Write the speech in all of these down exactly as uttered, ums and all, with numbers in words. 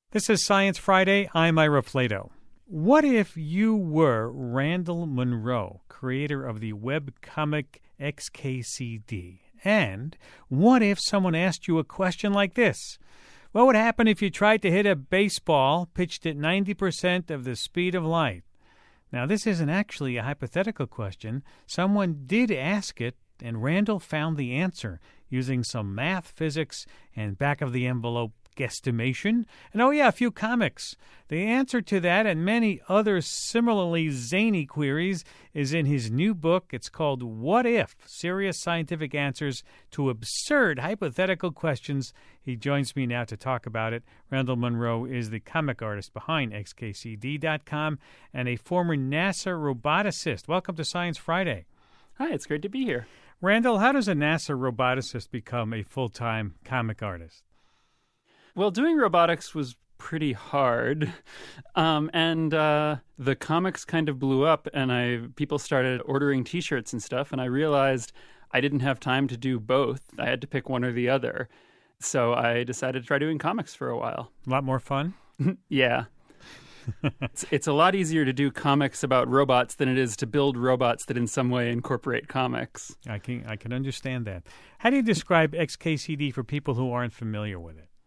This is Science Friday. I'm Ira Flato. What if you were Randall Munroe, creator of the webcomic X K C D? And what if someone asked you a question like this? What would happen if you tried to hit a baseball pitched at ninety percent of the speed of light? Now, this isn't actually a hypothetical question. Someone did ask it, and Randall found the answer using some math, physics, and back-of-the-envelope guesstimation, and oh yeah, a few comics. The answer to that and many other similarly zany queries is in his new book. It's called What If? Serious Scientific Answers to Absurd Hypothetical Questions. He joins me now to talk about it. Randall Munroe is the comic artist behind X K C D dot com and a former NASA roboticist. Welcome to Science Friday. Hi, it's great to be here. Randall, how does a NASA roboticist become a full-time comic artist? Well, doing robotics was pretty hard, um, and uh, the comics kind of blew up, and I people started ordering T-shirts and stuff, and I realized I didn't have time to do both. I had to pick one or the other, so I decided to try doing comics for a while. A lot more fun? Yeah. it's, it's a lot easier to do comics about robots than it is to build robots that in some way incorporate comics. I can I can understand that. How do you describe X K C D for people who aren't familiar with it?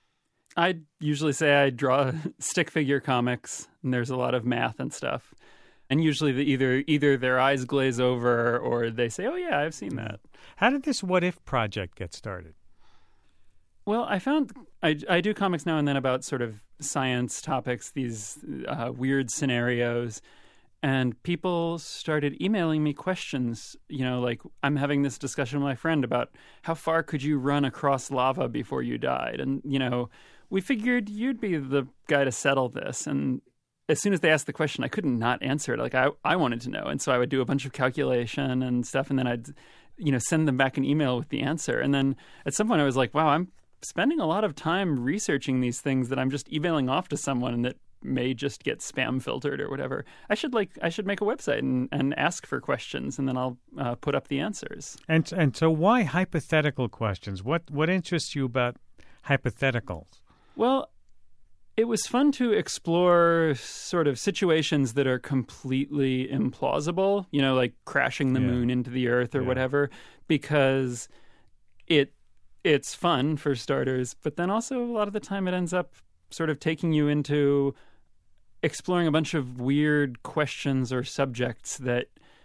I usually say I draw stick figure comics, and there's a lot of math and stuff. And usually the, either either their eyes glaze over or they say, oh, yeah, I've seen that. How did this What If project get started? Well, I found I, I do comics now and then about sort of science topics, these uh, weird scenarios. And people started emailing me questions, you know, like I'm having this discussion with my friend about how far could you run across lava before you died? And, you know, we figured you'd be the guy to settle this. And as soon as they asked the question, I couldn't not answer it. Like I, I wanted to know. And so I would do a bunch of calculation and stuff. And then I'd, you know, send them back an email with the answer. And then at some point I was like, wow, I'm spending a lot of time researching these things that I'm just emailing off to someone that may just get spam filtered or whatever. I should like I should make a website and, and ask for questions, and then I'll uh, put up the answers. And and so why hypothetical questions? What what interests you about hypotheticals? Well, it was fun to explore sort of situations that are completely implausible, you know, like crashing the Yeah. moon into the earth or Yeah. whatever, because it it's fun for starters, but then also a lot of the time it ends up sort of taking you into exploring a bunch of weird questions or subjects that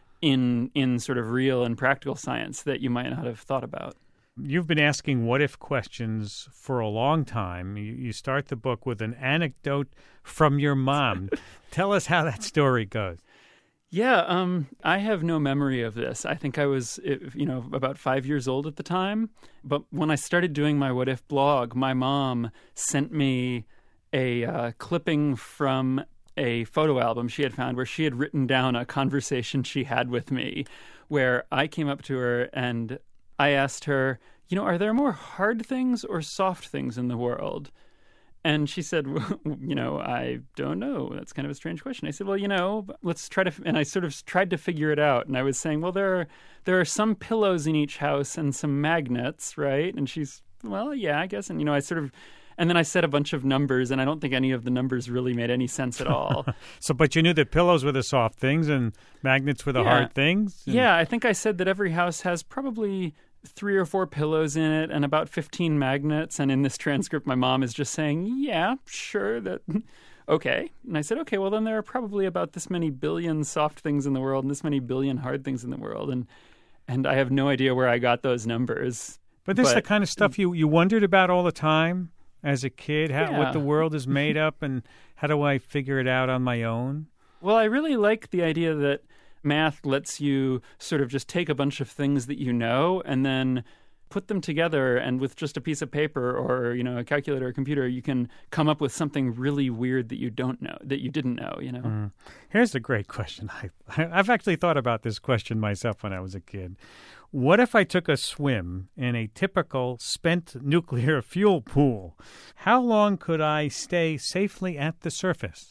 in in sort of real and practical science that you might not have thought about. You've been asking what-if questions for a long time. You, you start the book with an anecdote from your mom. Tell us how that story goes. Yeah, um, I have no memory of this. I think I was, you know, about five years old at the time. But when I started doing my What If blog, my mom sent me a uh, clipping from a photo album she had found where she had written down a conversation she had with me, where I came up to her and I asked her, you know, are there more hard things or soft things in the world? And she said, well, you know, I don't know. That's kind of a strange question. I said, well, you know, let's try to, and I sort of tried to figure it out. And I was saying, well, there are, there are some pillows in each house and some magnets, right? And she's, well, yeah, I guess. And, you know, I sort of, and then I said a bunch of numbers, and I don't think any of the numbers really made any sense at all. So, but you knew that pillows were the soft things and magnets were the Yeah. hard things? And- Yeah, I think I said that every house has probably three or four pillows in it and about fifteen magnets. And in this transcript, my mom is just saying, yeah, sure, that, okay. And I said, okay, well, then there are probably about this many billion soft things in the world and this many billion hard things in the world. And and I have no idea where I got those numbers. But this But- is the kind of stuff you, you wondered about all the time as a kid, how Yeah. what the world is made up and how do I figure it out on my own? Well, I really like the idea that math lets you sort of just take a bunch of things that you know and then put them together, and with just a piece of paper or, you know, a calculator or a computer, you can come up with something really weird that you don't know, that you didn't know, you know. Mm. Here's a great question. I, I've actually thought about this question myself when I was a kid. What if I took a swim in a typical spent nuclear fuel pool? How long could I stay safely at the surface?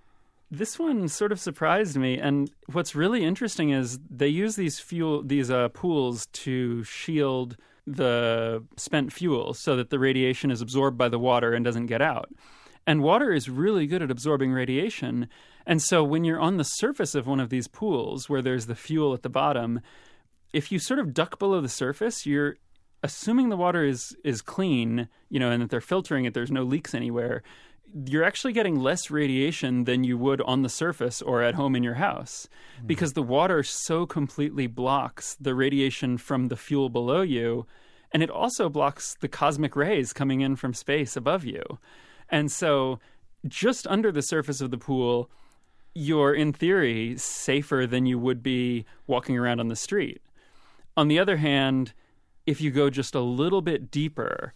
This one sort of surprised me, and what's really interesting is they use these fuel, these uh, pools to shield the spent fuel so that the radiation is absorbed by the water and doesn't get out. And water is really good at absorbing radiation. And so when you're on the surface of one of these pools where there's the fuel at the bottom, if you sort of duck below the surface, you're assuming the water is is clean, you know, and that they're filtering it, there's no leaks anywhere, you're actually getting less radiation than you would on the surface or at home in your house mm. because the water so completely blocks the radiation from the fuel below you, and it also blocks the cosmic rays coming in from space above you. And so just under the surface of the pool, you're, in theory, safer than you would be walking around on the street. On the other hand, if you go just a little bit deeper,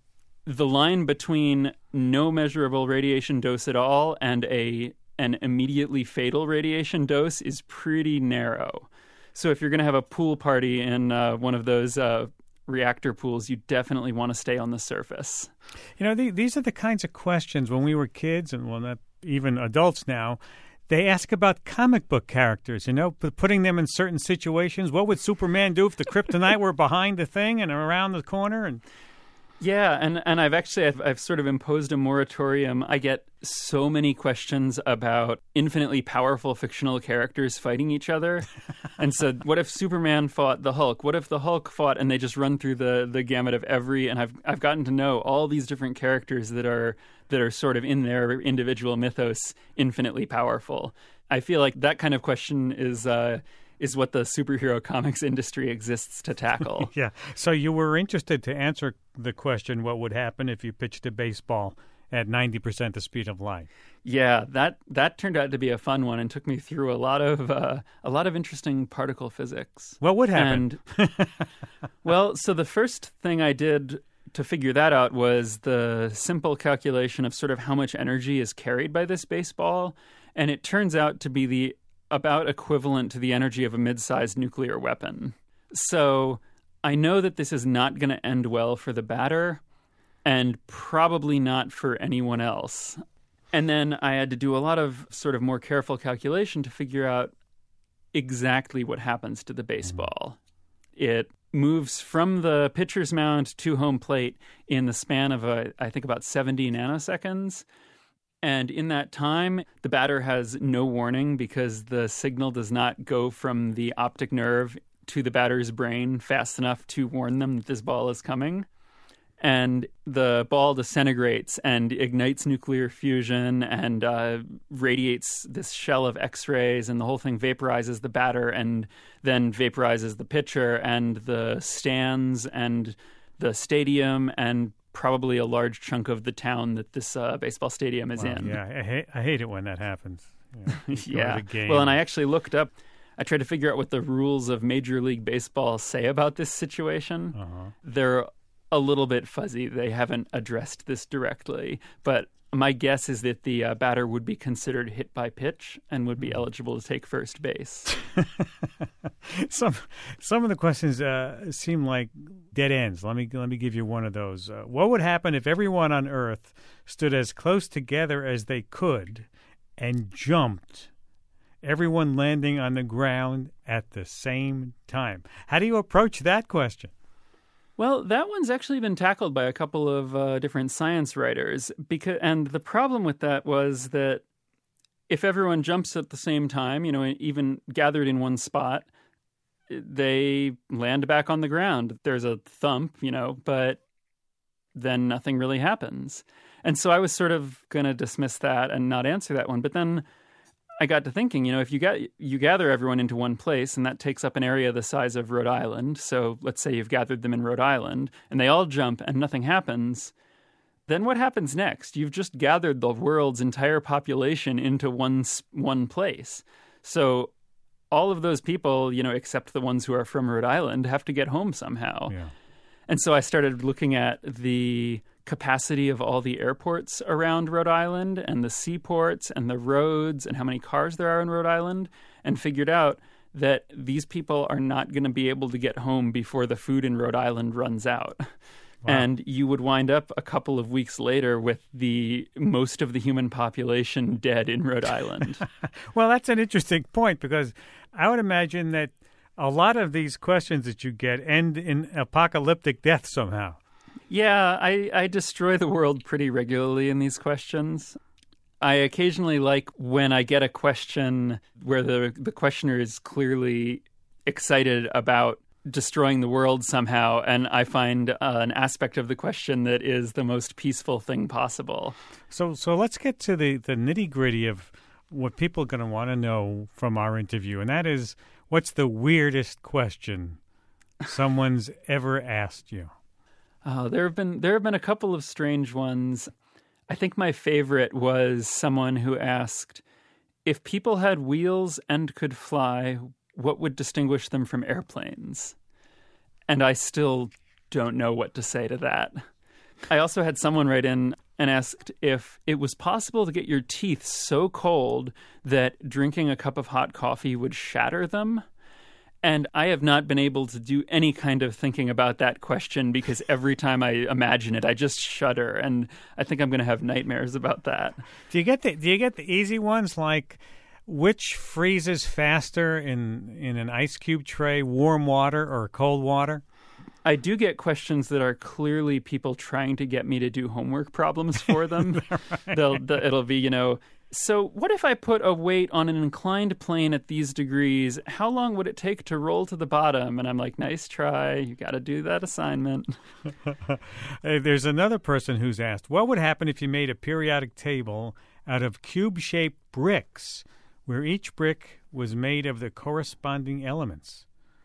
the line between no measurable radiation dose at all and a an immediately fatal radiation dose is pretty narrow. So if you're going to have a pool party in uh, one of those uh, reactor pools, you definitely want to stay on the surface. You know, the, these are the kinds of questions when we were kids, and well, not even adults now, they ask about comic book characters, you know, putting them in certain situations. What would Superman do if the kryptonite were behind the thing and around the corner? And yeah, and, and I've actually, I've, I've sort of imposed a moratorium. I get so many questions about infinitely powerful fictional characters fighting each other. And so what if Superman fought the Hulk? What if the Hulk fought, and they just run through the, the gamut of every, and I've I've gotten to know all these different characters that are that are sort of in their individual mythos infinitely powerful. I feel like that kind of question is uh, is what the superhero comics industry exists to tackle. Yeah. So you were interested to answer the question, what would happen if you pitched a baseball at ninety percent the speed of light? Yeah, that that turned out to be a fun one and took me through a lot of uh, a lot of interesting particle physics. What would happen? And, well, so the first thing I did to figure that out was the simple calculation of sort of how much energy is carried by this baseball, and it turns out to be the about equivalent to the energy of a mid-sized nuclear weapon. So I know that this is not going to end well for the batter, and probably not for anyone else. And then I had to do a lot of sort of more careful calculation to figure out exactly what happens to the baseball. It moves from the pitcher's mound to home plate in the span of, a, I think, about seventy nanoseconds. And in that time, the batter has no warning because the signal does not go from the optic nerve to the batter's brain fast enough to warn them that this ball is coming. And the ball disintegrates and ignites nuclear fusion and uh, radiates this shell of X-rays, and the whole thing vaporizes the batter and then vaporizes the pitcher and the stands and the stadium and probably a large chunk of the town that this uh, baseball stadium is wow, in. Yeah, I hate, I hate it when that happens. You know, yeah. Well, and I actually looked up, I tried to figure out what the rules of Major League Baseball say about this situation. Uh-huh. They're a little bit fuzzy. They haven't addressed this directly, but my guess is that the uh, batter would be considered hit by pitch and would be eligible to take first base. some some of the questions uh, seem like dead ends. Let me let me give you one of those. Uh, what would happen if everyone on Earth stood as close together as they could and jumped, everyone landing on the ground at the same time? How do you approach that question? Well, that one's actually been tackled by a couple of uh, different science writers, because, and the problem with that was that if everyone jumps at the same time, you know, even gathered in one spot, they land back on the ground. There's a thump, you know, but then nothing really happens. And so I was sort of going to dismiss that and not answer that one. But then I got to thinking, you know, if you got you gather everyone into one place, and that takes up an area the size of Rhode Island. So let's say you've gathered them in Rhode Island, and they all jump and nothing happens. Then what happens next? You've just gathered the world's entire population into one one place. So all of those people, you know, except the ones who are from Rhode Island, have to get home somehow. Yeah. And so I started looking at the capacity of all the airports around Rhode Island and the seaports and the roads and how many cars there are in Rhode Island, and figured out that these people are not going to be able to get home before the food in Rhode Island runs out. Wow. And you would wind up a couple of weeks later with the most of the human population dead in Rhode Island. Well, that's an interesting point, because I would imagine that a lot of these questions that you get end in apocalyptic death somehow. Yeah, I, I destroy the world pretty regularly in these questions. I occasionally like when I get a question where the the questioner is clearly excited about destroying the world somehow, and I find uh, an aspect of the question that is the most peaceful thing possible. So so let's get to the, the nitty-gritty of what people are going to want to know from our interview, and that is, what's the weirdest question someone's ever asked you? Uh, there have been there have been a couple of strange ones. I think my favorite was someone who asked, if people had wheels and could fly, what would distinguish them from airplanes? And I still don't know what to say to that. I also had someone write in and asked if it was possible to get your teeth so cold that drinking a cup of hot coffee would shatter them. And I have not been able to do any kind of thinking about that question because every time I imagine it, I just shudder. And I think I'm going to have nightmares about that. Do you get the Do you get the easy ones, like which freezes faster in in an ice cube tray, warm water or cold water? I do get questions that are clearly people trying to get me to do homework problems for them. Right. They'll, the, it'll be, you know, so what if I put a weight on an inclined plane at these degrees? How long would it take to roll to the bottom? And I'm like, nice try. You got to do that assignment. Hey, there's another person who's asked, what would happen if you made a periodic table out of cube-shaped bricks where each brick was made of the corresponding elements?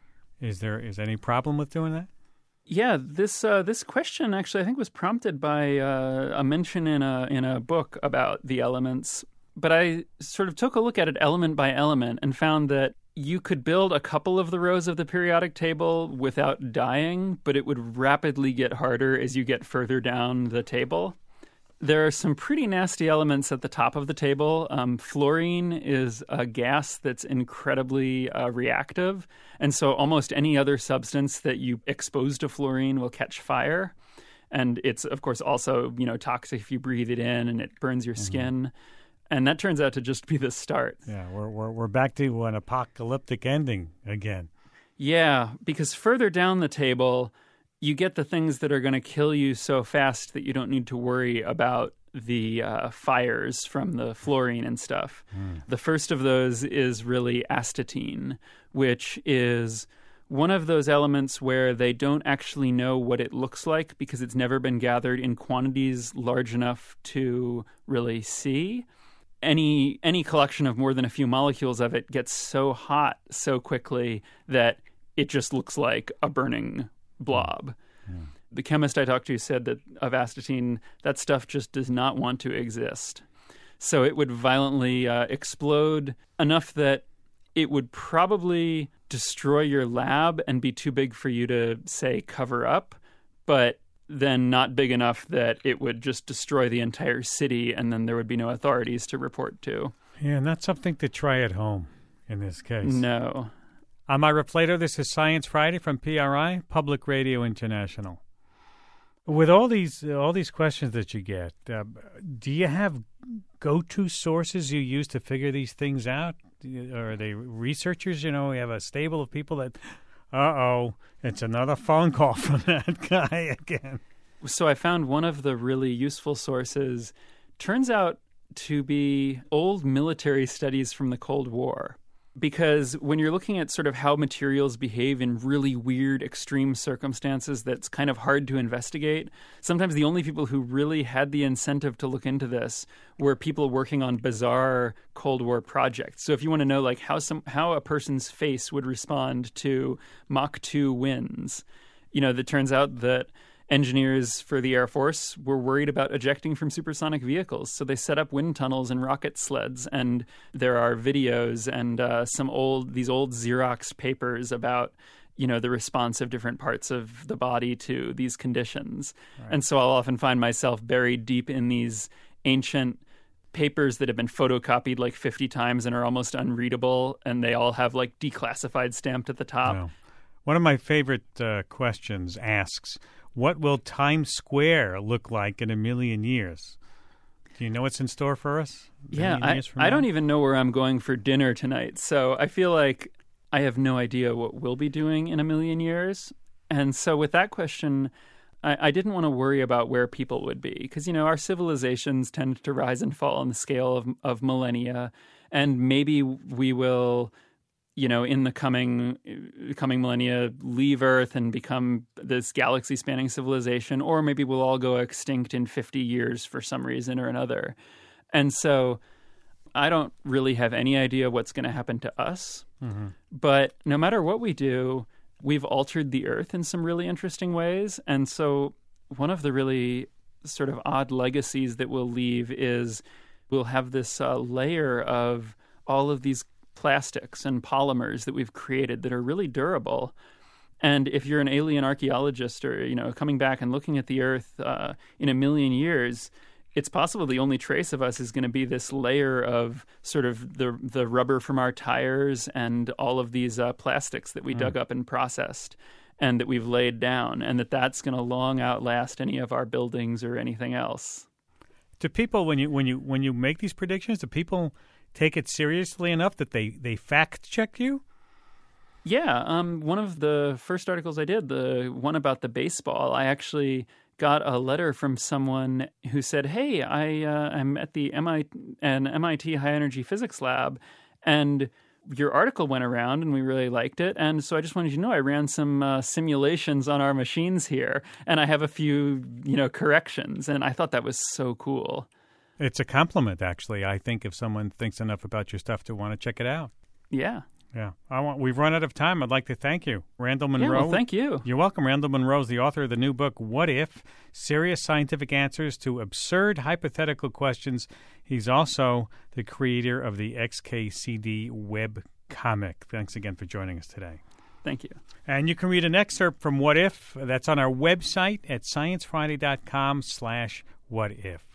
Is there is any problem with doing that? Yeah, this uh, this question actually I think was prompted by uh, a mention in a in a book about the elements. But I sort of took a look at it element by element and found that you could build a couple of the rows of the periodic table without dying, but it would rapidly get harder as you get further down the table. There are some pretty nasty elements at the top of the table. Um, fluorine is a gas that's incredibly uh, reactive. And so almost any other substance that you expose to fluorine will catch fire. And it's, of course, also, you know, toxic if you breathe it in and it burns your mm-hmm. skin. And that turns out to just be the start. Yeah, we're, we're, we're back to an apocalyptic ending again. Yeah, because further down the table, you get the things that are going to kill you so fast that you don't need to worry about the uh, fires from the fluorine and stuff. Mm. The first of those is really astatine, which is one of those elements where they don't actually know what it looks like because it's never been gathered in quantities large enough to really see. Any any collection of more than a few molecules of it gets so hot so quickly that it just looks like a burning blob. Yeah. The chemist I talked to said that of astatine, that stuff just does not want to exist. So it would violently uh, explode enough that it would probably destroy your lab and be too big for you to, say, cover up, but then not big enough that it would just destroy the entire city and then there would be no authorities to report to. Yeah, not something to try at home in this case. No. I'm Ira Plato. This is Science Friday from P R I, Public Radio International. With all these uh, all these questions that you get, uh, do you have go-to sources you use to figure these things out? You, are they researchers? You know, we have a stable of people that, uh-oh, it's another phone call from that guy again. So I found one of the really useful sources turns out to be old military studies from the Cold War. Because when you're looking at sort of how materials behave in really weird, extreme circumstances that's kind of hard to investigate, sometimes the only people who really had the incentive to look into this were people working on bizarre Cold War projects. So if you want to know like how some how a person's face would respond to Mach two winds, you know, it turns out that engineers for the Air Force were worried about ejecting from supersonic vehicles, so they set up wind tunnels and rocket sleds. And there are videos and uh, some old these old Xerox papers about, you know, the response of different parts of the body to these conditions. Right. And so I'll often find myself buried deep in these ancient papers that have been photocopied like fifty times and are almost unreadable, and they all have like declassified stamped at the top. Wow. One of my favorite uh, questions asks, what will Times Square look like in a million years? Do you know what's in store for us? Yeah, I, I don't even know where I'm going for dinner tonight. So I feel like I have no idea what we'll be doing in a million years. And so with that question, I, I didn't want to worry about where people would be because, you know, our civilizations tend to rise and fall on the scale of, of millennia. And maybe we will, you know, in the coming coming millennia, leave Earth and become this galaxy-spanning civilization, or maybe we'll all go extinct in fifty years for some reason or another. And so I don't really have any idea what's going to happen to us. Mm-hmm. But no matter what we do, we've altered the Earth in some really interesting ways. And so one of the really sort of odd legacies that we'll leave is we'll have this uh, layer of all of these plastics and polymers that we've created that are really durable. And if you're an alien archaeologist or, you know, coming back and looking at the Earth uh, in a million years, it's possible the only trace of us is going to be this layer of sort of the the rubber from our tires and all of these uh, plastics that we mm. dug up and processed and that we've laid down, and that that's going to long outlast any of our buildings or anything else. Do people, when you when you when you make these predictions, do people take it seriously enough that they, they fact check you? Yeah, um, one of the first articles I did, the one about the baseball, I actually got a letter from someone who said, "Hey, I uh, I'm at the M I T an M I T high energy physics lab, and your article went around, and we really liked it. And so I just wanted you to know I ran some uh, simulations on our machines here, and I have a few, you know, corrections." And I thought that was so cool. It's a compliment, actually. I think if someone thinks enough about your stuff to want to check it out. Yeah. Yeah. I want. We've run out of time. I'd like to thank you, Randall Munroe. Yeah, well, thank you. You're welcome. Randall Munroe is the author of the new book, What If? Serious Scientific Answers to Absurd Hypothetical Questions. He's also the creator of the X K C D web comic. Thanks again for joining us today. Thank you. And you can read an excerpt from What If. That's on our website at sciencefriday dot com slash what if.